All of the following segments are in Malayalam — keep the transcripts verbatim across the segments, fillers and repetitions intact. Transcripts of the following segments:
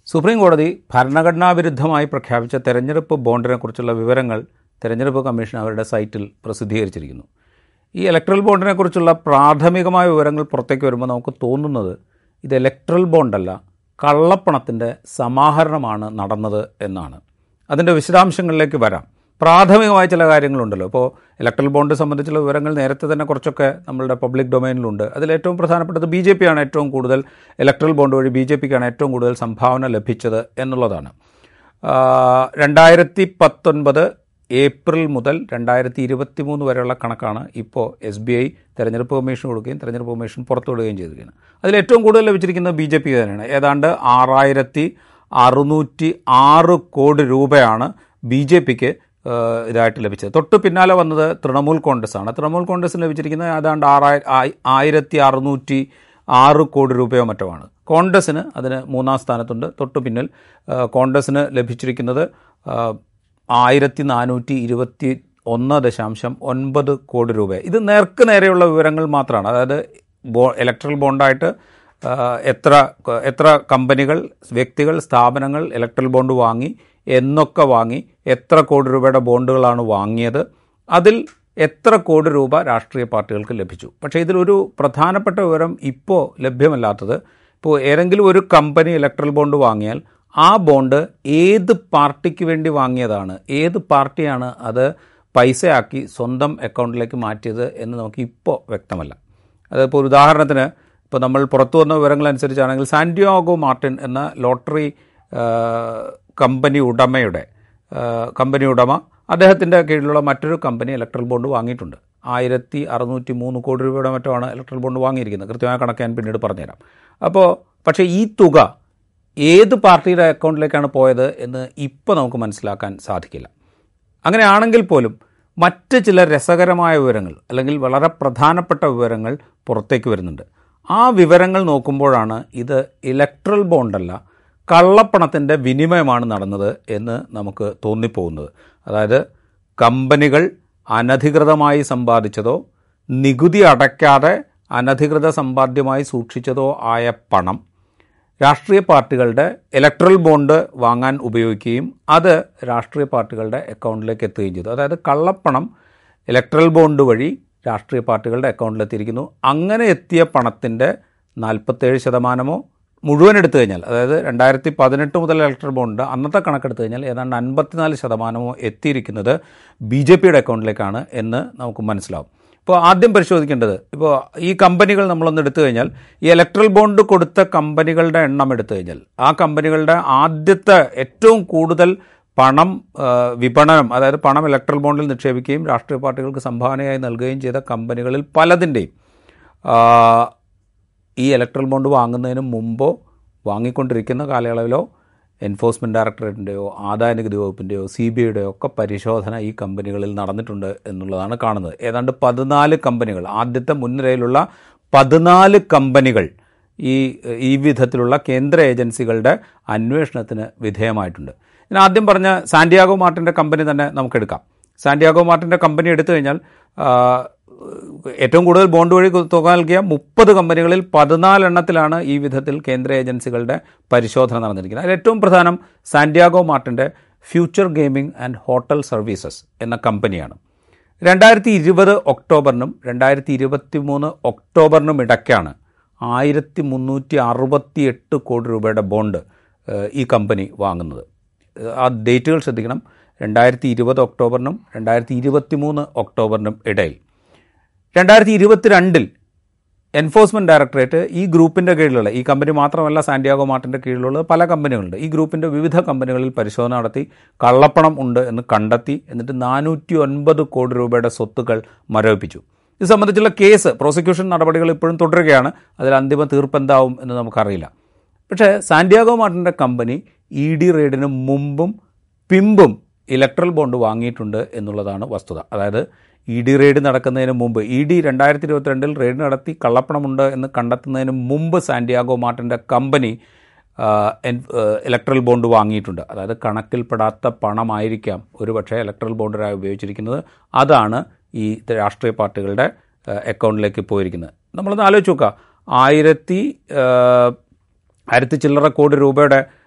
സുപ്രീം കോടതി ഭരണഘടനാ വിരുദ്ധമായി പ്രഖ്യാപിച്ച തെരഞ്ഞെടുപ്പ് ബോണ്ടിനെക്കുറിച്ചുള്ള വിവരങ്ങൾ തെരഞ്ഞെടുപ്പ് കമ്മീഷൻ അവരുടെ സൈറ്റിൽ പ്രസിദ്ധീകരിച്ചിരിക്കുന്നു. ഈ ഇലക്ട്രൽ ബോണ്ടിനെക്കുറിച്ചുള്ള പ്രാഥമികമായ വിവരങ്ങൾ പുറത്തേക്ക് വരുമ്പോൾ നമുക്ക് തോന്നുന്നത് ഇത് ഇലക്ട്രൽ ബോണ്ടല്ല, കള്ളപ്പണത്തിൻ്റെ സമാഹരണമാണ് നടന്നത് എന്നാണ്. അതിൻ്റെ വിശദാംശങ്ങളിലേക്ക് വരാം. പ്രാഥമികമായ ചില കാര്യങ്ങളുണ്ടല്ലോ. ഇപ്പോൾ ഇലക്ട്രൽ ബോണ്ട് സംബന്ധിച്ചുള്ള വിവരങ്ങൾ നേരത്തെ തന്നെ കുറച്ചൊക്കെ നമ്മളുടെ പബ്ലിക് ഡൊമൈനിലുണ്ട്. അതിലേറ്റവും പ്രധാനപ്പെട്ടത് ബി ജെ പി ആണ് ഏറ്റവും കൂടുതൽ ഇലക്ട്രൽ ബോണ്ട് വഴി ബി ജെ പിക്കാണ് ഏറ്റവും കൂടുതൽ സംഭാവന ലഭിച്ചത് എന്നുള്ളതാണ്. രണ്ടായിരത്തി പത്തൊൻപത് ഏപ്രിൽ മുതൽ രണ്ടായിരത്തി ഇരുപത്തി മൂന്ന് വരെയുള്ള കണക്കാണ് ഇപ്പോൾ എസ് ബി ഐ തെരഞ്ഞെടുപ്പ് കമ്മീഷൻ കൊടുക്കുകയും തെരഞ്ഞെടുപ്പ് കമ്മീഷൻ പുറത്തുവിടുകയും ചെയ്തിരിക്കുകയാണ്. അതിലേറ്റവും കൂടുതൽ ലഭിച്ചിരിക്കുന്നത് ബി ജെ പി തന്നെയാണ്. ഏതാണ്ട് ആറായിരത്തി അറുന്നൂറ്റി ആറ് കോടി രൂപയാണ് ബി ജെ പിക്ക് ഇതായിട്ട് ലഭിച്ചത്. തൊട്ട് പിന്നാലെ വന്നത് തൃണമൂൽ കോൺഗ്രസ് ആണ്. തൃണമൂൽ കോൺഗ്രസിന് ലഭിച്ചിരിക്കുന്നത് ഏതാണ്ട് ആറായി ആയിരത്തി അറുന്നൂറ്റി ആറ് കോടി രൂപയോ മറ്റോ ആണ്. കോൺഗ്രസിന് അതിന് മൂന്നാം സ്ഥാനത്തുണ്ട്. തൊട്ട് പിന്നിൽ കോൺഗ്രസിന് ലഭിച്ചിരിക്കുന്നത് ആയിരത്തി നാനൂറ്റി ഇരുപത്തി ഒന്ന് ദശാംശം ഒൻപത് കോടി രൂപ. ഇത് നേർക്ക് നേരെയുള്ള വിവരങ്ങൾ മാത്രമാണ്. അതായത് ബോ ഇലക്ട്രൽ ബോണ്ടായിട്ട് എത്ര എത്ര കമ്പനികൾ, വ്യക്തികൾ, സ്ഥാപനങ്ങൾ ഇലക്ട്രൽ ബോണ്ട് വാങ്ങി, എന്നൊക്കെ വാങ്ങി, എത്ര കോടി രൂപയുടെ ബോണ്ടുകളാണ് വാങ്ങിയത്, അതിൽ എത്ര കോടി രൂപ രാഷ്ട്രീയ പാർട്ടികൾക്ക് ലഭിച്ചു. പക്ഷേ ഇതിലൊരു പ്രധാനപ്പെട്ട വിവരം ഇപ്പോൾ ലഭ്യമല്ലാത്തത്, ഇപ്പോൾ ഏതെങ്കിലും ഒരു കമ്പനി ഇലക്ട്രൽ ബോണ്ട് വാങ്ങിയാൽ ആ ബോണ്ട് ഏത് പാർട്ടിക്ക് വേണ്ടി വാങ്ങിയതാണ്, ഏത് പാർട്ടിയാണ് അത് പൈസയാക്കി സ്വന്തം അക്കൗണ്ടിലേക്ക് മാറ്റിയത് എന്ന് നമുക്ക് ഇപ്പോൾ വ്യക്തമല്ല. അതിപ്പോൾ ഒരു ഉദാഹരണത്തിന് ഇപ്പോൾ നമ്മൾ പുറത്തു വന്ന വിവരങ്ങളനുസരിച്ചാണെങ്കിൽ സാന്റിയാഗോ മാർട്ടിൻ എന്ന ലോട്ടറി കമ്പനി ഉടമയുടെ കമ്പനി ഉടമ അദ്ദേഹത്തിൻ്റെ കീഴിലുള്ള മറ്റൊരു കമ്പനി ഇലക്ട്രൽ ബോണ്ട് വാങ്ങിയിട്ടുണ്ട്. ആയിരത്തി അറുന്നൂറ്റി മൂന്ന് കോടി രൂപയുടെ മറ്റുമാണ് ഇലക്ട്രൽ ബോണ്ട് വാങ്ങിയിരിക്കുന്നത്. കൃത്യമായ കണക്ക് ഞാൻ പിന്നീട് പറഞ്ഞുതരാം. അപ്പോൾ പക്ഷേ ഈ തുക ഏത് പാർട്ടിയുടെ അക്കൗണ്ടിലേക്കാണ് പോയത് എന്ന് ഇപ്പോൾ നമുക്ക് മനസ്സിലാക്കാൻ സാധിക്കില്ല. അങ്ങനെയാണെങ്കിൽ പോലും മറ്റ് ചില രസകരമായ വിവരങ്ങൾ അല്ലെങ്കിൽ വളരെ പ്രധാനപ്പെട്ട വിവരങ്ങൾ പുറത്തേക്ക് വരുന്നുണ്ട്. ആ വിവരങ്ങൾ നോക്കുമ്പോഴാണ് ഇത് ഇലക്ട്രൽ ബോണ്ടല്ല, കള്ളപ്പണത്തിൻ്റെ വിനിമയമാണ് നടന്നത് എന്ന് നമുക്ക് തോന്നിപ്പോകുന്നത്. അതായത് കമ്പനികൾ അനധികൃതമായി സമ്പാദിച്ചതോ നികുതി അടയ്ക്കാതെ അനധികൃത സമ്പാദ്യമായി സൂക്ഷിച്ചതോ ആയ പണം രാഷ്ട്രീയ പാർട്ടികളുടെ ഇലക്ട്രൽ ബോണ്ട് വാങ്ങാൻ ഉപയോഗിക്കുകയും അത് രാഷ്ട്രീയ പാർട്ടികളുടെ അക്കൗണ്ടിലേക്ക് എത്തുകയും ചെയ്തു. അതായത് കള്ളപ്പണം ഇലക്ട്രൽ ബോണ്ട് വഴി രാഷ്ട്രീയ പാർട്ടികളുടെ അക്കൗണ്ടിലെത്തിയിരിക്കുന്നു. അങ്ങനെ എത്തിയ പണത്തിൻ്റെ നാൽപ്പത്തേഴ് ശതമാനമോ മുഴുവൻ എടുത്തു കഴിഞ്ഞാൽ, അതായത് രണ്ടായിരത്തി പതിനെട്ട് മുതൽ ഇലക്ട്രൽ ബോണ്ട് അന്നത്തെ കണക്കെടുത്തു കഴിഞ്ഞാൽ ഏതാണ്ട് അൻപത്തിനാല് ശതമാനമോ എത്തിയിരിക്കുന്നത് ബി ജെ പിയുടെ അക്കൗണ്ടിലേക്കാണ് എന്ന് നമുക്ക് മനസ്സിലാവും. ഇപ്പോൾ ആദ്യം പരിശോധിക്കേണ്ടത്, ഇപ്പോൾ ഈ കമ്പനികൾ നമ്മളൊന്ന് എടുത്തു കഴിഞ്ഞാൽ ഈ ഇലക്ട്രൽ ബോണ്ട് കൊടുത്ത കമ്പനികളുടെ എണ്ണം എടുത്തു കഴിഞ്ഞാൽ ആ കമ്പനികളുടെ ആദ്യത്തെ ഏറ്റവും കൂടുതൽ പണം വിപണനം, അതായത് പണം ഇലക്ട്രൽ ബോണ്ടിൽ നിക്ഷേപിക്കുകയും രാഷ്ട്രീയ പാർട്ടികൾക്ക് സംഭാവനയായി നൽകുകയും ചെയ്ത കമ്പനികളിൽ പലതിൻ്റെയും ഈ ഇലക്ട്രൽ ബോണ്ട് വാങ്ങുന്നതിന് മുമ്പോ വാങ്ങിക്കൊണ്ടിരിക്കുന്ന കാലയളവിലോ എൻഫോഴ്സ്മെൻറ്റ് ഡയറക്ടറേറ്റിൻ്റെയോ ആദായ നികുതി വകുപ്പിൻ്റെയോ സി ബി ഐയുടെയോ ഒക്കെ പരിശോധന ഈ കമ്പനികളിൽ നടന്നിട്ടുണ്ട് എന്നുള്ളതാണ് കാണുന്നത്. ഏതാണ്ട് പതിനാല് കമ്പനികൾ, ആദ്യത്തെ മുൻനിരയിലുള്ള പതിനാല് കമ്പനികൾ ഈ ഈ വിധത്തിലുള്ള കേന്ദ്ര ഏജൻസികളുടെ അന്വേഷണത്തിന് വിധേയമായിട്ടുണ്ട്. ഞാൻ ആദ്യം പറഞ്ഞ സാന്റിയാഗോ മാർട്ടിൻ്റെ കമ്പനി തന്നെ നമുക്കെടുക്കാം. സാന്റിയാഗോ മാർട്ടിൻ്റെ കമ്പനി എടുത്തു കഴിഞ്ഞാൽ ഏറ്റവും കൂടുതൽ ബോണ്ട് വഴി തുക നൽകിയ മുപ്പത് കമ്പനികളിൽ പതിനാലെണ്ണത്തിലാണ് ഈ വിധത്തിൽ കേന്ദ്ര ഏജൻസികളുടെ പരിശോധന നടന്നിരിക്കുന്നത്. അതിൽ ഏറ്റവും പ്രധാനം സാന്റിയാഗോ മാർട്ടിൻ്റെ future gaming and hotel services എന്ന കമ്പനിയാണ്. രണ്ടായിരത്തി ഇരുപത് ഒക്ടോബറിനും രണ്ടായിരത്തി ഇരുപത്തി മൂന്ന് ഒക്ടോബറിനും ഇടയ്ക്കാണ് ആയിരത്തി മുന്നൂറ്റി അറുപത്തി എട്ട് കോടി രൂപയുടെ ബോണ്ട് ഈ കമ്പനി വാങ്ങുന്നത്. ആ ഡേറ്റുകൾ ശ്രദ്ധിക്കണം. രണ്ടായിരത്തി ഇരുപത് ഒക്ടോബറിനും രണ്ടായിരത്തി ഇരുപത്തി മൂന്ന് ഒക്ടോബറിനും ഇടയിൽ. രണ്ടായിരത്തി ഇരുപത്തിരണ്ടിൽ എൻഫോഴ്സ്മെൻറ്റ് ഡയറക്ടറേറ്റ് ഈ ഗ്രൂപ്പിൻ്റെ കീഴിലുള്ള, ഈ കമ്പനി മാത്രമല്ല സാന്റിയാഗോ മാർട്ടിൻ്റെ കീഴിലുള്ള പല കമ്പനികളുണ്ട്, ഈ ഗ്രൂപ്പിൻ്റെ വിവിധ കമ്പനികളിൽ പരിശോധന നടത്തി കള്ളപ്പണം ഉണ്ട് എന്ന് കണ്ടെത്തി. എന്നിട്ട് നാനൂറ്റി ഒൻപത് കോടി രൂപയുടെ സ്വത്തുക്കൾ മരവിപ്പിച്ചു. ഇത് സംബന്ധിച്ചുള്ള കേസ്, പ്രോസിക്യൂഷൻ നടപടികൾ ഇപ്പോഴും തുടരുകയാണ്. അതിൽ അന്തിമ തീർപ്പ് എന്താവും എന്ന് നമുക്കറിയില്ല. പക്ഷേ സാന്റിയാഗോ മാർട്ടിൻ്റെ കമ്പനി ഇ ഡി റെയ്ഡിന് മുമ്പും പിമ്പും ഇലക്ട്രൽ ബോണ്ട് വാങ്ങിയിട്ടുണ്ട് എന്നുള്ളതാണ് വസ്തുത. അതായത് ഇ ഡി റെയ്ഡ് നടക്കുന്നതിന് മുമ്പ്, ഇ ഡി രണ്ടായിരത്തി ഇരുപത്തിരണ്ടിൽ റെയ്ഡ് നടത്തി കള്ളപ്പണമുണ്ട് എന്ന് കണ്ടെത്തുന്നതിന് മുമ്പ് സാന്റിയാഗോ മാർട്ടിൻ്റെ കമ്പനി ഇലക്ട്രൽ ബോണ്ട് വാങ്ങിയിട്ടുണ്ട്. അതായത് കണക്കിൽപ്പെടാത്ത പണമായിരിക്കാം ഒരു പക്ഷേ ഇലക്ട്രൽ ബോണ്ടിനായി ഉപയോഗിച്ചിരിക്കുന്നത്. അതാണ് ഈ രാഷ്ട്രീയ പാർട്ടികളുടെ അക്കൗണ്ടിലേക്ക് പോയിരിക്കുന്നത്. നമ്മളൊന്ന് ആലോചിച്ച് നോക്കുക. ആയിരത്തി ആയിരത്തി ചില്ലറ കോടി രൂപയുടെ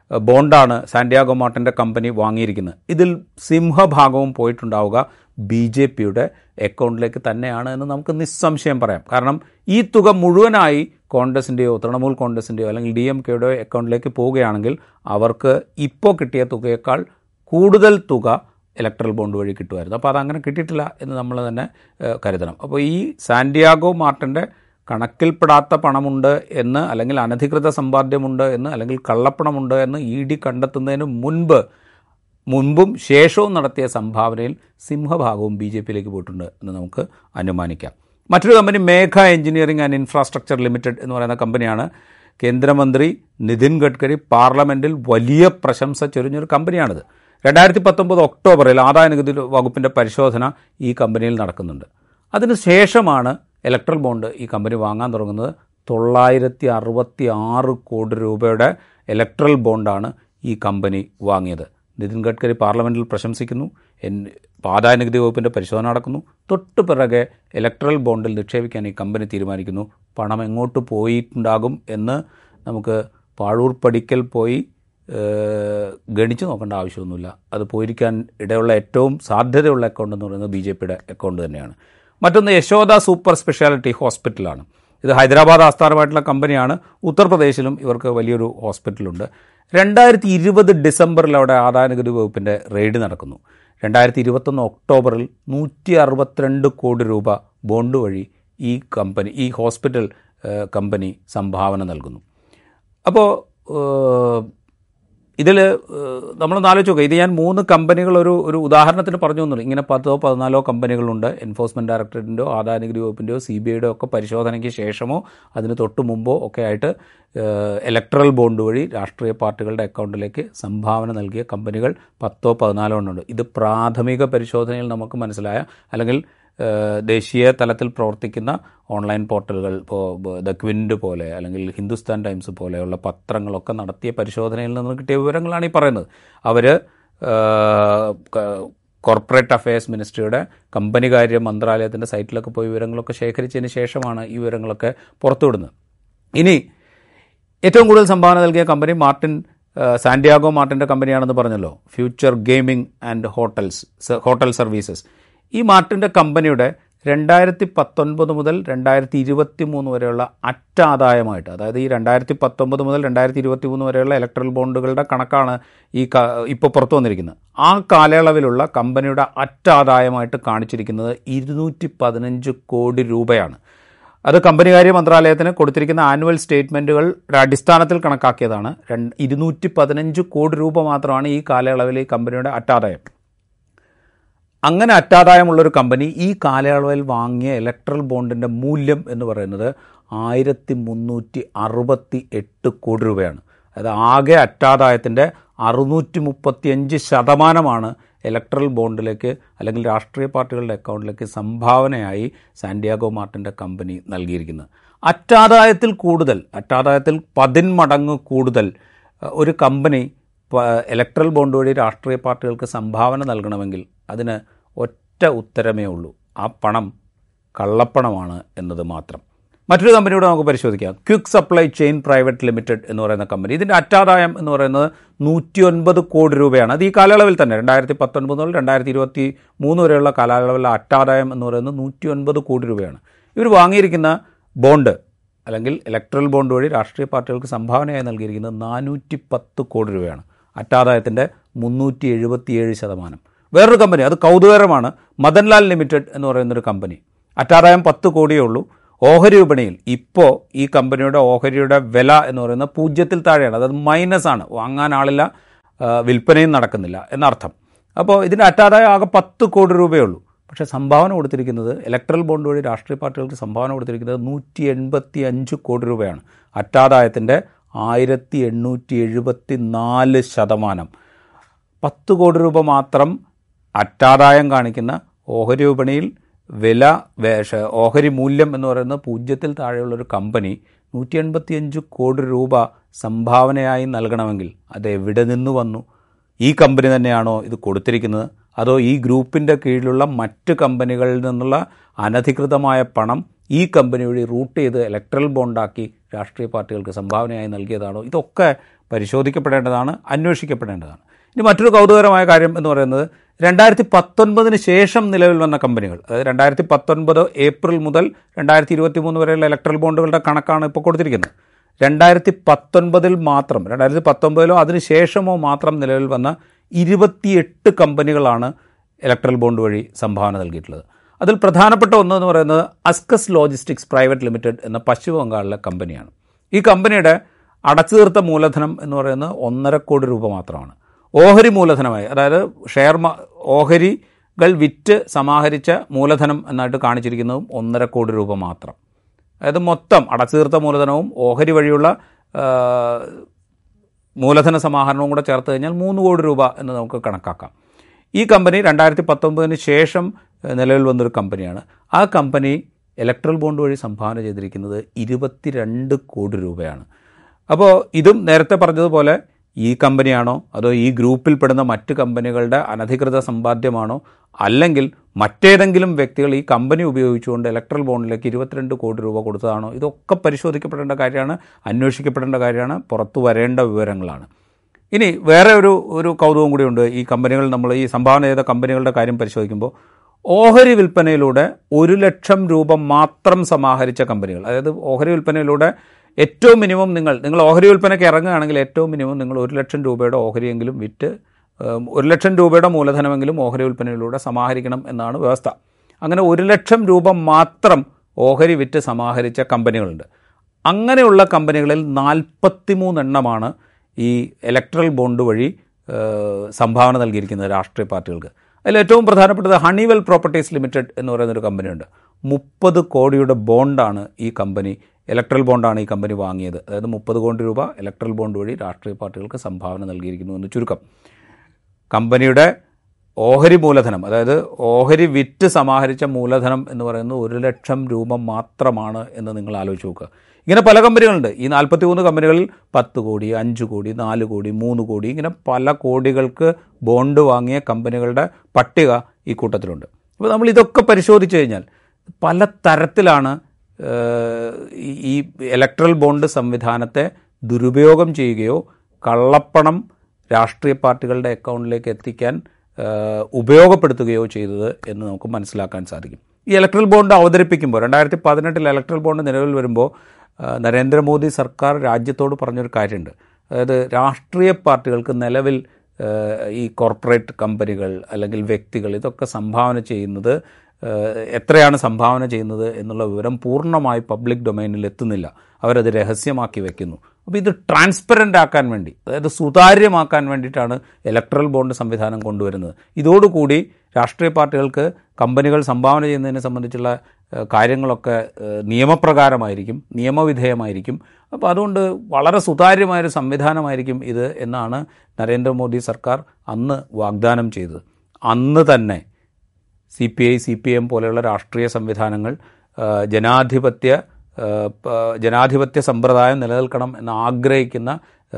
ബോണ്ടാണ് സാന്റിയാഗോ മാർട്ടിൻ്റെ കമ്പനി വാങ്ങിയിരിക്കുന്നത്. ഇതിൽ സിംഹഭാഗവും പോയിട്ടുണ്ടാവുക ബി ജെ പിയുടെ അക്കൗണ്ടിലേക്ക് തന്നെയാണ് എന്ന് നമുക്ക് നിസ്സംശയം പറയാം. കാരണം ഈ തുക മുഴുവനായി കോൺഗ്രസിൻ്റെയോ തൃണമൂൽ കോൺഗ്രസിൻ്റെയോ അല്ലെങ്കിൽ ഡി എം കെയുടെയോ അക്കൗണ്ടിലേക്ക് പോവുകയാണെങ്കിൽ അവർക്ക് ഇപ്പോൾ കിട്ടിയ തുകയേക്കാൾ കൂടുതൽ തുക ഇലക്ട്രൽ ബോണ്ട് വഴി കിട്ടുമായിരുന്നു. അപ്പോൾ അതങ്ങനെ കിട്ടിയിട്ടില്ല എന്ന് നമ്മൾ തന്നെ കരുതണം. അപ്പോൾ ഈ സാന്റിയാഗോ മാർട്ടിൻ്റെ കണക്കിൽപ്പെടാത്ത പണമുണ്ട് എന്ന്, അല്ലെങ്കിൽ അനധികൃത സമ്പാദ്യമുണ്ട് എന്ന്, അല്ലെങ്കിൽ കള്ളപ്പണമുണ്ട് എന്ന് ഇ ഡി കണ്ടെത്തുന്നതിന് മുൻപ് മുൻപും ശേഷവും നടത്തിയ സംഭാവനയിൽ സിംഹഭാഗവും ബി ജെ പിയിലേക്ക് പോയിട്ടുണ്ട് എന്ന് നമുക്ക് അനുമാനിക്കാം. മറ്റൊരു company Megha engineering and infrastructure limited എന്ന് പറയുന്ന കമ്പനിയാണ്. കേന്ദ്രമന്ത്രി നിതിൻ ഗഡ്കരി പാർലമെൻറ്റിൽ വലിയ പ്രശംസ ചൊരിഞ്ഞൊരു കമ്പനിയാണിത്. രണ്ടായിരത്തി പത്തൊമ്പത് ഒക്ടോബറിൽ ആദായ നികുതി വകുപ്പിൻ്റെ പരിശോധന ഈ കമ്പനിയിൽ നടക്കുന്നുണ്ട്. അതിനുശേഷമാണ് ഇലക്ട്രൽ ബോണ്ട് ഈ കമ്പനി വാങ്ങാൻ തുടങ്ങുന്നത്. തൊള്ളായിരത്തി അറുപത്തി ആറ് കോടി രൂപയുടെ ഇലക്ട്രൽ ബോണ്ടാണ് ഈ കമ്പനി വാങ്ങിയത്. നിതിൻ ഗഡ്കരി പാർലമെൻറ്റിൽ പ്രശംസിക്കുന്നു, ആദായ നികുതി വകുപ്പിൻ്റെ പരിശോധന നടക്കുന്നു. തൊട്ടു പിറകെ ഇലക്ട്രൽ ബോണ്ടിൽ നിക്ഷേപിക്കാൻ ഈ കമ്പനി തീരുമാനിക്കുന്നു. പണം എങ്ങോട്ട് പോയിട്ടുണ്ടാകും എന്ന് നമുക്ക് പാഴൂർ പടിക്കൽ പോയി ഗണിച്ച് നോക്കേണ്ട ആവശ്യമൊന്നുമില്ല. അത് പോയിരിക്കാൻ ഇടയുള്ള ഏറ്റവും സാധ്യതയുള്ള അക്കൗണ്ട് എന്ന് പറയുന്നത് ബി ജെ പിയുടെ അക്കൗണ്ട് തന്നെയാണ്. മറ്റൊന്ന് യശോദ സൂപ്പർ സ്പെഷ്യാലിറ്റി ഹോസ്പിറ്റലാണ്. ഇത് ഹൈദരാബാദ് ആസ്ഥാനമായിട്ടുള്ള കമ്പനിയാണ്. ഉത്തർപ്രദേശിലും ഇവർക്ക് വലിയൊരു ഹോസ്പിറ്റലുണ്ട്. രണ്ടായിരത്തി ഇരുപത് ഡിസംബറിൽ അവിടെ ആദായ നികുതി വകുപ്പിൻ്റെ റെയ്ഡ് നടക്കുന്നു. രണ്ടായിരത്തി ഇരുപത്തൊന്ന് ഒക്ടോബറിൽ നൂറ്റി അറുപത്തിരണ്ട് കോടി രൂപ ബോണ്ട് വഴി ഈ കമ്പനി ഈ ഹോസ്പിറ്റൽ കമ്പനി സംഭാവന നൽകുന്നു. അപ്പോൾ ഇതിൽ നമ്മളൊന്ന് ആലോചിച്ച് നോക്കുക. ഇത് ഞാൻ മൂന്ന് കമ്പനികൾ ഒരു ഒരു ഉദാഹരണത്തിന് പറഞ്ഞു തന്നു. ഇങ്ങനെ പത്തോ പതിനാലോ കമ്പനികളുണ്ട്. എൻഫോഴ്സ്മെൻറ്റ് ഡയറക്ടറേറ്റിൻ്റെയോ ആദായ നികുതി വകുപ്പിൻ്റെയോ സി ബി ഐയുടെയോ ഒക്കെ പരിശോധനയ്ക്ക് ശേഷമോ അതിന് തൊട്ട് മുമ്പോ ഒക്കെ ആയിട്ട് ഇലക്ട്രൽ ബോണ്ട് വഴി രാഷ്ട്രീയ പാർട്ടികളുടെ അക്കൗണ്ടിലേക്ക് സംഭാവന നൽകിയ കമ്പനികൾ പത്തോ പതിനാലോ എണ്ണമുണ്ട്. ഇത് പ്രാഥമിക പരിശോധനയിൽ നമുക്ക് മനസ്സിലായ, അല്ലെങ്കിൽ ദേശീയ തലത്തിൽ പ്രവർത്തിക്കുന്ന ഓൺലൈൻ പോർട്ടലുകൾ, ഇപ്പോൾ ദ ക്വിൻറ്റ് പോലെ അല്ലെങ്കിൽ ഹിന്ദുസ്ഥാൻ ടൈംസ് പോലെയുള്ള പത്രങ്ങളൊക്കെ നടത്തിയ പരിശോധനയിൽ നിന്ന് കിട്ടിയ വിവരങ്ങളാണ് ഈ പറയുന്നത്. അവർ കോർപ്പറേറ്റ് അഫയേഴ്സ് മിനിസ്ട്രിയുടെ കമ്പനികാര്യ മന്ത്രാലയത്തിൻ്റെ സൈറ്റിലൊക്കെ പോയി വിവരങ്ങളൊക്കെ ശേഖരിച്ചതിന് ശേഷമാണ് ഈ വിവരങ്ങളൊക്കെ പുറത്തുവിടുന്നത്. ഇനി ഏറ്റവും കൂടുതൽ സംഭാവന നൽകിയ കമ്പനി മാർട്ടിൻ സാന്റിയാഗോ മാർട്ടിൻ്റെ കമ്പനിയാണെന്ന് പറഞ്ഞല്ലോ, future gaming and hotels hotel services. ഈ മാർട്ടിൻ്റെ കമ്പനിയുടെ രണ്ടായിരത്തി പത്തൊൻപത് മുതൽ രണ്ടായിരത്തി ഇരുപത്തി മൂന്ന് വരെയുള്ള അറ്റാദായമായിട്ട്, അതായത് ഈ രണ്ടായിരത്തി പത്തൊമ്പത് മുതൽ രണ്ടായിരത്തി ഇരുപത്തി മൂന്ന് വരെയുള്ള ഇലക്ട്രൽ ബോണ്ടുകളുടെ കണക്കാണ് ഈ ഇപ്പോൾ പുറത്തു വന്നിരിക്കുന്നത്. ആ കാലയളവിലുള്ള കമ്പനിയുടെ അറ്റാദായമായിട്ട് കാണിച്ചിരിക്കുന്നത് ഇരുന്നൂറ്റി പതിനഞ്ച് കോടി രൂപയാണ്. അത് കമ്പനികാര്യ മന്ത്രാലയത്തിന് കൊടുത്തിരിക്കുന്ന ആനുവൽ സ്റ്റേറ്റ്മെൻറ്റുകളുടെ അടിസ്ഥാനത്തിൽ കണക്കാക്കിയതാണ്. രണ്ട് ഇരുന്നൂറ്റി പതിനഞ്ച് കോടി രൂപ മാത്രമാണ് ഈ കാലയളവിൽ ഈ കമ്പനിയുടെ അറ്റാദായം. അങ്ങനെ അറ്റാദായമുള്ളൊരു കമ്പനി ഈ കാലയളവിൽ വാങ്ങിയ ഇലക്ട്രൽ ബോണ്ടിൻ്റെ മൂല്യം എന്ന് പറയുന്നത് ആയിരത്തി മുന്നൂറ്റി അറുപത്തി എട്ട് കോടി രൂപയാണ്. അതായത് ആകെ അറ്റാദായത്തിൻ്റെ അറുന്നൂറ്റി മുപ്പത്തി അഞ്ച് ശതമാനമാണ് ഇലക്ട്രൽ ബോണ്ടിലേക്ക് അല്ലെങ്കിൽ രാഷ്ട്രീയ പാർട്ടികളുടെ അക്കൗണ്ടിലേക്ക് സംഭാവനയായി സാന്റിയാഗോ മാർട്ടിൻ്റെ കമ്പനി നൽകിയിരിക്കുന്നത്. അറ്റാദായത്തിൽ കൂടുതൽ, അറ്റാദായത്തിൽ പതിന്മടങ്ങ് കൂടുതൽ ഒരു കമ്പനി ഇലക്ട്രൽ ബോണ്ട് വഴി രാഷ്ട്രീയ പാർട്ടികൾക്ക് സംഭാവന നൽകണമെങ്കിൽ അതിന് ഒറ്റ ഉത്തരമേ ഉള്ളൂ, ആ പണം കള്ളപ്പണമാണ് എന്നത് മാത്രം. മറ്റൊരു കമ്പനിയോട് നമുക്ക് പരിശോധിക്കാം. Quick supply chain private limited എന്ന് പറയുന്ന കമ്പനി. ഇതിൻ്റെ അറ്റാദായം എന്ന് പറയുന്നത് നൂറ്റി ഒൻപത് കോടി രൂപയാണ്. അത് ഈ കാലയളവിൽ തന്നെ രണ്ടായിരത്തി പത്തൊൻപത് മുതൽ രണ്ടായിരത്തി ഇരുപത്തി മൂന്ന് വരെയുള്ള കാലയളവിലെ അറ്റാദായം എന്ന് പറയുന്നത് നൂറ്റി ഒൻപത് കോടി രൂപയാണ്. ഇവർ വാങ്ങിയിരിക്കുന്ന ബോണ്ട് അല്ലെങ്കിൽ ഇലക്ട്രൽ ബോണ്ട് വഴി രാഷ്ട്രീയ പാർട്ടികൾക്ക് സംഭാവനയായി നൽകിയിരിക്കുന്നത് നാനൂറ്റി പത്ത് കോടി രൂപയാണ്. അറ്റാദായത്തിൻ്റെ മുന്നൂറ്റി എഴുപത്തിയേഴ് ശതമാനം. വേറൊരു കമ്പനി, അത് കൗതുകകരമാണ്, മദൻലാൽ ലിമിറ്റഡ് എന്ന് പറയുന്നൊരു കമ്പനി. അറ്റാദായം പത്ത് കോടിയേ ഉള്ളൂ. ഓഹരി വിപണിയിൽ ഇപ്പോൾ ഈ കമ്പനിയുടെ ഓഹരിയുടെ വില എന്ന് പറയുന്നത് പൂജ്യത്തിൽ താഴെയാണ്. അതായത് മൈനസ് ആണ്, വാങ്ങാൻ ആളില്ല, വിൽപ്പനയും നടക്കുന്നില്ല എന്നർത്ഥം. അപ്പോൾ ഇതിൻ്റെ അറ്റാദായം ആകെ പത്ത് കോടി രൂപയേ ഉള്ളൂ. പക്ഷേ സംഭാവന കൊടുത്തിരിക്കുന്നത്, ഇലക്ട്രൽ ബോണ്ട് വഴി രാഷ്ട്രീയ പാർട്ടികൾക്ക് സംഭാവന കൊടുത്തിരിക്കുന്നത് നൂറ്റി എൺപത്തി അഞ്ച് കോടി രൂപയാണ്. അറ്റാദായത്തിൻ്റെ ആയിരത്തി എണ്ണൂറ്റി എഴുപത്തി നാല് ശതമാനം. പത്ത് കോടി രൂപ മാത്രം അറ്റാദായം കാണിക്കുന്ന ഓഹരി വിപണിയിൽ വില ഓഹരി മൂല്യം എന്ന് പറയുന്നത് പൂജ്യത്തിൽ താഴെയുള്ളൊരു കമ്പനി നൂറ്റി എൺപത്തി അഞ്ച് കോടി രൂപ സംഭാവനയായി നൽകണമെങ്കിൽ അത് എവിടെ നിന്ന് വന്നു? ഈ കമ്പനി തന്നെയാണോ ഇത് കൊടുത്തിരിക്കുന്നത്? അതോ ഈ ഗ്രൂപ്പിൻ്റെ കീഴിലുള്ള മറ്റ് കമ്പനികളിൽ നിന്നുള്ള അനധികൃതമായ പണം ഈ കമ്പനി വഴി റൂട്ട് ചെയ്ത് ഇലക്ട്രൽ ബോണ്ടാക്കി രാഷ്ട്രീയ പാർട്ടികൾക്ക് സംഭാവനയായി നൽകിയതാണോ? ഇതൊക്കെ പരിശോധിക്കപ്പെടേണ്ടതാണ്, അന്വേഷിക്കപ്പെടേണ്ടതാണ്. ഇനി മറ്റൊരു കൗതുകകരമായ കാര്യം എന്ന് പറയുന്നത് രണ്ടായിരത്തി പത്തൊൻപതിന് ശേഷം നിലവിൽ വന്ന കമ്പനികൾ, അതായത് രണ്ടായിരത്തി പത്തൊൻപത് ഏപ്രിൽ മുതൽ രണ്ടായിരത്തി ഇരുപത്തി മൂന്ന് വരെയുള്ള ഇലക്ട്രൽ ബോണ്ടുകളുടെ കണക്കാണ് ഇപ്പോൾ കൊടുത്തിരിക്കുന്നത്. രണ്ടായിരത്തി പത്തൊൻപതിൽ മാത്രം, രണ്ടായിരത്തി പത്തൊൻപതിലോ അതിന് ശേഷമോ മാത്രം നിലവിൽ വന്ന ഇരുപത്തിയെട്ട് കമ്പനികളാണ് ഇലക്ട്രൽ ബോണ്ട് വഴി സംഭാവന നൽകിയിട്ടുള്ളത്. അതിൽ പ്രധാനപ്പെട്ട ഒന്നെന്ന് പറയുന്നത് അസ്കസ് ലോജിസ്റ്റിക്സ് പ്രൈവറ്റ് ലിമിറ്റഡ് എന്ന പശ്ചിമ ബംഗാളിലെ കമ്പനിയാണ്. ഈ കമ്പനിയുടെ അടച്ചു തീർത്ത മൂലധനം എന്ന് പറയുന്നത് ഒന്നര കോടി രൂപ മാത്രമാണ്. ഓഹരി മൂലധനമായി, അതായത് ഷെയർ ഓഹരികൾ വിറ്റ് സമാഹരിച്ച മൂലധനം എന്നായിട്ട് കാണിച്ചിരിക്കുന്നതും ഒന്നര കോടി രൂപ മാത്രം. അതായത് മൊത്തം അടച്ചു തീർത്ത മൂലധനവും ഓഹരി വഴിയുള്ള മൂലധന സമാഹരണവും കൂടെ ചേർത്ത് കഴിഞ്ഞാൽ മൂന്ന് കോടി രൂപ എന്ന് നമുക്ക് കണക്കാക്കാം. ഈ കമ്പനി രണ്ടായിരത്തി പത്തൊമ്പതിന് ശേഷം നിലവിൽ വന്നൊരു കമ്പനിയാണ്. ആ കമ്പനി ഇലക്ട്രൽ ബോണ്ട് വഴി സംഭാവന ചെയ്തിരിക്കുന്നത് ഇരുപത്തിരണ്ട് കോടി രൂപയാണ്. അപ്പോൾ ഇതും നേരത്തെ പറഞ്ഞതുപോലെ ഈ കമ്പനിയാണോ അതോ ഈ ഗ്രൂപ്പിൽപ്പെടുന്ന മറ്റ് കമ്പനികളുടെ അനധികൃത സമ്പാദ്യമാണോ, അല്ലെങ്കിൽ മറ്റേതെങ്കിലും വ്യക്തികൾ ഈ കമ്പനി ഉപയോഗിച്ചുകൊണ്ട് ഇലക്ട്രൽ ബോണ്ടിലേക്ക് ഇരുപത്തിരണ്ട് കോടി രൂപ കൊടുത്തതാണോ, ഇതൊക്കെ പരിശോധിക്കപ്പെടേണ്ട കാര്യമാണ്, അന്വേഷിക്കപ്പെടേണ്ട കാര്യമാണ്, പുറത്തു വരേണ്ട വിവരങ്ങളാണ്. ഇനി വേറെ ഒരു ഒരു കൗതുകം കൂടിയുണ്ട്. ഈ കമ്പനികൾ, നമ്മൾ ഈ സംഭാവന ചെയ്ത കമ്പനികളുടെ കാര്യം പരിശോധിക്കുമ്പോൾ ഓഹരി വിൽപ്പനയിലൂടെ ഒരു ലക്ഷം രൂപ മാത്രം സമാഹരിച്ച കമ്പനികൾ, അതായത് ഓഹരി വിൽപ്പനയിലൂടെ ഏറ്റവും മിനിമം നിങ്ങൾ നിങ്ങൾ ഓഹരി വിൽപ്പനയ്ക്ക് ഇറങ്ങുകയാണെങ്കിൽ ഏറ്റവും മിനിമം നിങ്ങൾ ഒരു ലക്ഷം രൂപയുടെ ഓഹരിയെങ്കിലും വിറ്റ് ഒരു ലക്ഷം രൂപയുടെ മൂലധനമെങ്കിലും ഓഹരി വിൽപ്പനയിലൂടെ സമാഹരിക്കണം എന്നാണ് വ്യവസ്ഥ. അങ്ങനെ ഒരു ലക്ഷം രൂപ മാത്രം ഓഹരി വിറ്റ് സമാഹരിച്ച കമ്പനികളുണ്ട്. അങ്ങനെയുള്ള കമ്പനികളിൽ നാൽപ്പത്തി മൂന്നെണ്ണമാണ് ഈ ഇലക്ട്രൽ ബോണ്ട് വഴി സംഭാവന നൽകിയിരിക്കുന്നത് രാഷ്ട്രീയ പാർട്ടികൾക്ക്. അതിൽ ഏറ്റവും പ്രധാനപ്പെട്ടത് ഹണിവെൽ പ്രോപ്പർട്ടീസ് ലിമിറ്റഡ് എന്ന് പറയുന്നൊരു കമ്പനിയുണ്ട്. മുപ്പത് കോടിയുടെ ബോണ്ടാണ് ഈ കമ്പനി, ഇലക്ട്രൽ ബോണ്ടാണ് ഈ കമ്പനി വാങ്ങിയത്. അതായത് മുപ്പത് കോടി രൂപ ഇലക്ട്രൽ ബോണ്ട് വഴി രാഷ്ട്രീയ പാർട്ടികൾക്ക് സംഭാവന നൽകിയിരിക്കുന്നു എന്ന് ചുരുക്കം. കമ്പനിയുടെ ഓഹരി മൂലധനം, അതായത് ഓഹരി വിറ്റ് സമാഹരിച്ച മൂലധനം എന്ന് പറയുന്നത് ഒരു ലക്ഷം രൂപ മാത്രമാണ് എന്ന് നിങ്ങൾ ആലോചിച്ച് നോക്കുക. ഇങ്ങനെ പല കമ്പനികളുണ്ട്. ഈ നാൽപ്പത്തി മൂന്ന് കമ്പനികളിൽ പത്ത് കോടി, അഞ്ച് കോടി, നാല് കോടി, മൂന്ന് കോടി, ഇങ്ങനെ പല കോടികൾക്ക് ബോണ്ട് വാങ്ങിയ കമ്പനികളുടെ പട്ടിക ഈ കൂട്ടത്തിലുണ്ട്. അപ്പോൾ നമ്മൾ ഇതൊക്കെ പരിശോധിച്ച് കഴിഞ്ഞാൽ പല തരത്തിലാണ് ഈ ഇലക്ട്രൽ ബോണ്ട് സംവിധാനത്തെ ദുരുപയോഗം ചെയ്യുകയോ കള്ളപ്പണം രാഷ്ട്രീയ പാർട്ടികളുടെ അക്കൗണ്ടിലേക്ക് എത്തിക്കാൻ ഉപയോഗപ്പെടുത്തുകയോ ചെയ്തത് എന്ന് നമുക്ക് മനസ്സിലാക്കാൻ സാധിക്കും. ഈ ഇലക്ട്രൽ ബോണ്ട് അവതരിപ്പിക്കുമ്പോൾ, രണ്ടായിരത്തി പതിനെട്ടിൽ ഇലക്ട്രൽ ബോണ്ട് നിലവിൽ വരുമ്പോൾ നരേന്ദ്രമോദി സർക്കാർ രാജ്യത്തോട് പറഞ്ഞൊരു കാര്യമുണ്ട്. അതായത് രാഷ്ട്രീയ പാർട്ടികൾക്ക് നിലവിൽ ഈ കോർപ്പറേറ്റ് കമ്പനികൾ അല്ലെങ്കിൽ വ്യക്തികൾ ഇതൊക്കെ സംഭാവന ചെയ്യുന്നത്, എത്രയാണ് സംഭാവന ചെയ്യുന്നത് എന്നുള്ള വിവരം പൂർണ്ണമായി പബ്ലിക് ഡൊമൈനിൽ എത്തുന്നില്ല. അവരത് രഹസ്യമാക്കി വെക്കുന്നു. അപ്പോൾ ഇത് ട്രാൻസ്പെറൻ്റ് ആക്കാൻ വേണ്ടി, അതായത് സുതാര്യമാക്കാൻ വേണ്ടിയിട്ടാണ് ഇലക്ട്രൽ ബോണ്ട് സംവിധാനം കൊണ്ടുവരുന്നത്. ഇതോടുകൂടി രാഷ്ട്രീയ പാർട്ടികൾക്ക് കമ്പനികൾ സംഭാവന ചെയ്യുന്നതിനെ സംബന്ധിച്ചുള്ള കാര്യങ്ങളൊക്കെ നിയമപ്രകാരമായിരിക്കും, നിയമവിധേയമായിരിക്കും. അപ്പോൾ അതുകൊണ്ട് വളരെ സുതാര്യമായൊരു സംവിധാനമായിരിക്കും ഇത് എന്നാണ് നരേന്ദ്രമോദി സർക്കാർ അന്ന് വാഗ്ദാനം ചെയ്തത്. അന്ന് തന്നെ C P I C P M പോലെയുള്ള രാഷ്ട്രീയ സംവിധാനങ്ങൾ ജനാധിപത്യ ജനാധിപത്യ സമ്പ്രദായം നിലനിൽക്കണം എന്ന് ആഗ്രഹിക്കുന്ന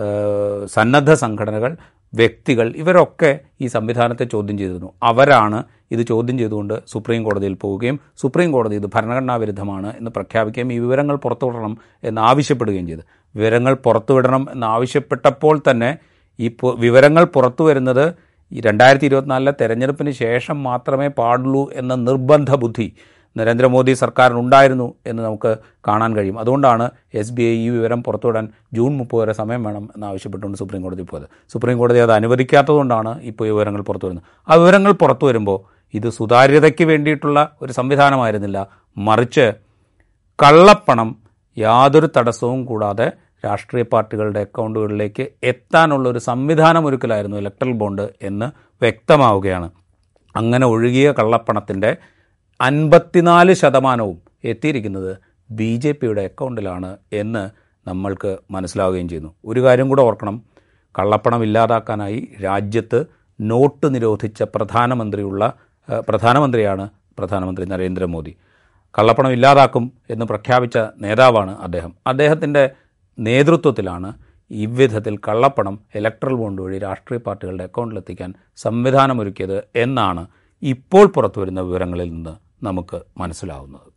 സന്നദ്ധ സംഘടനകൾ, വ്യക്തികൾ, ഇവരൊക്കെ ഈ സംവിധാനത്തെ ചോദ്യം ചെയ്തിരുന്നു. അവരാണ് ഇത് ചോദ്യം ചെയ്തുകൊണ്ട് സുപ്രീം കോടതിയിൽ പോവുകയും സുപ്രീം കോടതി ഇത് ഭരണഘടനാ വിരുദ്ധമാണ് എന്ന് പ്രഖ്യാപിക്കുകയും ഈ വിവരങ്ങൾ പുറത്തുവിടണം എന്ന് ആവശ്യപ്പെടുകയും ചെയ്തു. വിവരങ്ങൾ പുറത്തുവിടണം എന്നാവശ്യപ്പെട്ടപ്പോൾ തന്നെ ഈ വിവരങ്ങൾ പുറത്തു വരുന്നത് ഈ രണ്ടായിരത്തി ഇരുപത്തിനാലിലെ തെരഞ്ഞെടുപ്പിന് ശേഷം മാത്രമേ പാടുള്ളൂ എന്ന നിർബന്ധ ബുദ്ധി നരേന്ദ്രമോദി സർക്കാരിനുണ്ടായിരുന്നു എന്ന് നമുക്ക് കാണാൻ കഴിയും. അതുകൊണ്ടാണ് എസ് ബി ഐ ഈ വിവരം പുറത്തുവിടാൻ ജൂൺ മുപ്പത് വരെ സമയം വേണം എന്നാവശ്യപ്പെട്ടുകൊണ്ട് സുപ്രീം കോടതി പോയത്. സുപ്രീം കോടതി അത് അനുവദിക്കാത്തതുകൊണ്ടാണ് ഇപ്പോൾ ഈ വിവരങ്ങൾ പുറത്തു വരുന്നത്. ആ വിവരങ്ങൾ പുറത്തു വരുമ്പോൾ ഇത് സുതാര്യതയ്ക്ക് വേണ്ടിയിട്ടുള്ള ഒരു സംവിധാനമായിരുന്നില്ല, മറിച്ച് കള്ളപ്പണം യാതൊരു തടസ്സവും കൂടാതെ രാഷ്ട്രീയ പാർട്ടികളുടെ അക്കൗണ്ടുകളിലേക്ക് എത്താനുള്ളൊരു സംവിധാനമൊരുക്കലായിരുന്നു ഇലക്ട്രൽ ബോണ്ട് എന്ന് വ്യക്തമാവുകയാണ്. അങ്ങനെ ഒഴുകിയ കള്ളപ്പണത്തിൻ്റെ അൻപത്തിനാല് ശതമാനവും എത്തിയിരിക്കുന്നത് ബി ജെ പിയുടെ അക്കൗണ്ടിലാണ് എന്ന് നമ്മൾക്ക് മനസ്സിലാവുകയും ചെയ്യുന്നു. ഒരു കാര്യം കൂടെ ഓർക്കണം, കള്ളപ്പണം ഇല്ലാതാക്കാനായി രാജ്യത്ത് നോട്ട് നിരോധിച്ച പ്രധാനമന്ത്രിയുള്ള പ്രധാനമന്ത്രിയാണ് പ്രധാനമന്ത്രി നരേന്ദ്രമോദി. കള്ളപ്പണം ഇല്ലാതാക്കും എന്ന് പ്രഖ്യാപിച്ച നേതാവാണ് അദ്ദേഹം. അദ്ദേഹത്തിൻ്റെ നേതൃത്വത്തിലാണ് ഇவ்விധത്തിൽ കള്ളപ്പണം ഇലക്ട്രൽ ബോണ്ട് വഴി രാഷ്ട്രീയ പാർട്ടികളുടെ അക്കൗണ്ടിലെത്തിക്കാൻ സംവിധാനമൊരുക്കിയത് എന്നാണ് ഇപ്പോൾ പുറത്തുവരുന്ന വിവരങ്ങളിൽ നിന്ന് നമുക്ക് മനസ്സിലാവുന്നത്.